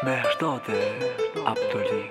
مهرداد عبدلی.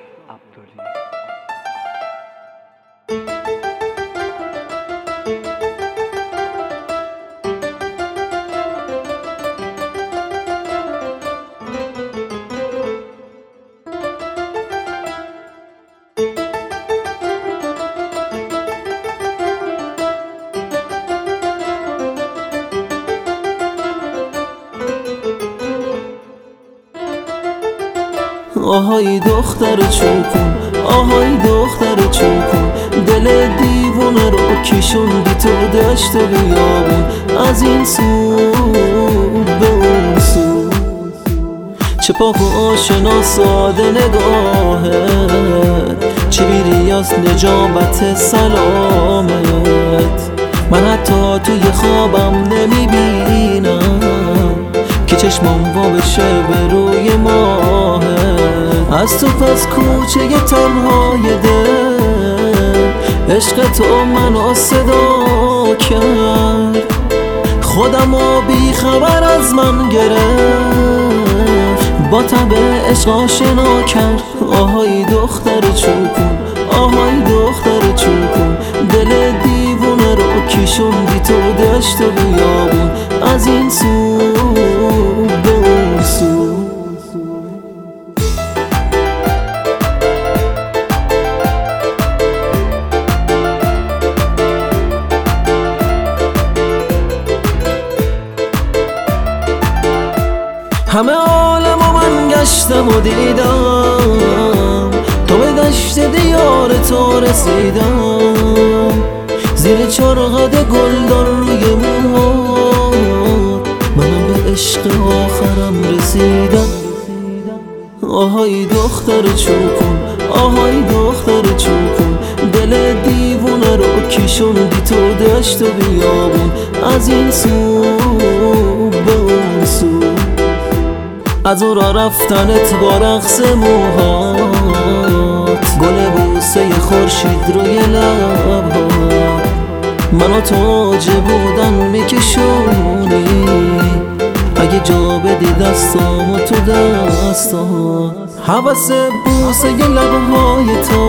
آهای دختر چوکون، آهای دختر چوکون، دل دیوونه رو کشوندی تو دشت بیابون، از این سو به اون سو. چه پاک و آشنا ساده نگاهت، چه بیری از نجابت سلامت. من حتی توی خوابم نمیبینم که چشمم وا بشه به روی ماهت. از تو پس کوچه تنهای دل، عشق تو منو صدا کرد، خودمو بی خبر از من گرفت، با تب عشق آشنا کرد. آهای دختر چوکون، آهای دختر چوکون، دل دیوونه رو کشوندی تو دشت و بیابون، از این سو به اون سو. همه عالمو من گشتم و دیدم، تو به دشت دیار تو رسیدم، زیر چرخد گلدان روی موهات، منم به عشق آخرم رسیدم. آهای دختر چوکون، آهای دختر چوکون، دل دیوونه رو کشوندی تو دشت و بیابون، از این سو به اون سو. از او را رفتنت با رقص موهات، گل بوسه خورشید روی لبات، منو تو اوج بودن میکشونی، اگه جا بدی دستامو تو دستات. حوث بوسه لبهای تو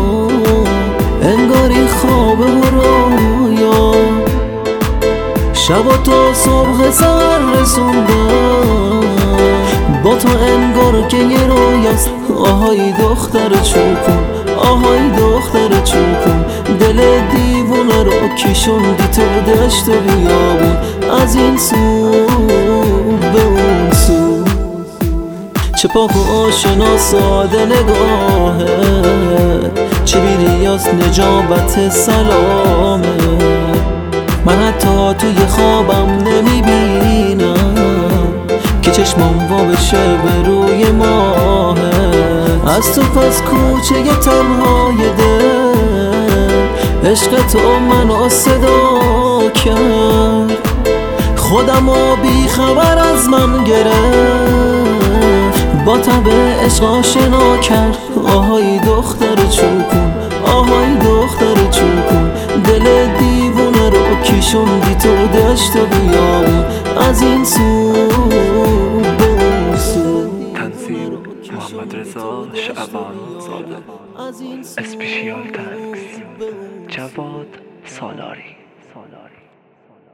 انگاری خواب و رویا، شب و تا صبح سر رسوندم، با تو انگار که یه رویاست. آهای دختر چوکون، آهای دختر چوکون، دل دیوونه رو کشوندی تو دشت و بیابون، از این سو به اون سو. چه پاک و آشنا ساده نگاهت، چه بیری از نجابت سلامت. من حتی توی خوابم نمیبینم که چشمم وا بشه به روی ماهت. از تو پس کوچه تنهای دل، عشق تو منو صدا کرد، خودمو بی خبر از من گرفت، با تب عشق آشنا کرد. آهای دختر چوکون، آهای دختر چوکون، دل دیوونه رو کشوندی تو دشت و بیابون، از این سو به اون سو. تنظیم محمد رضا شعبان زاده. اسپیشیال تنکس جواد سالاری.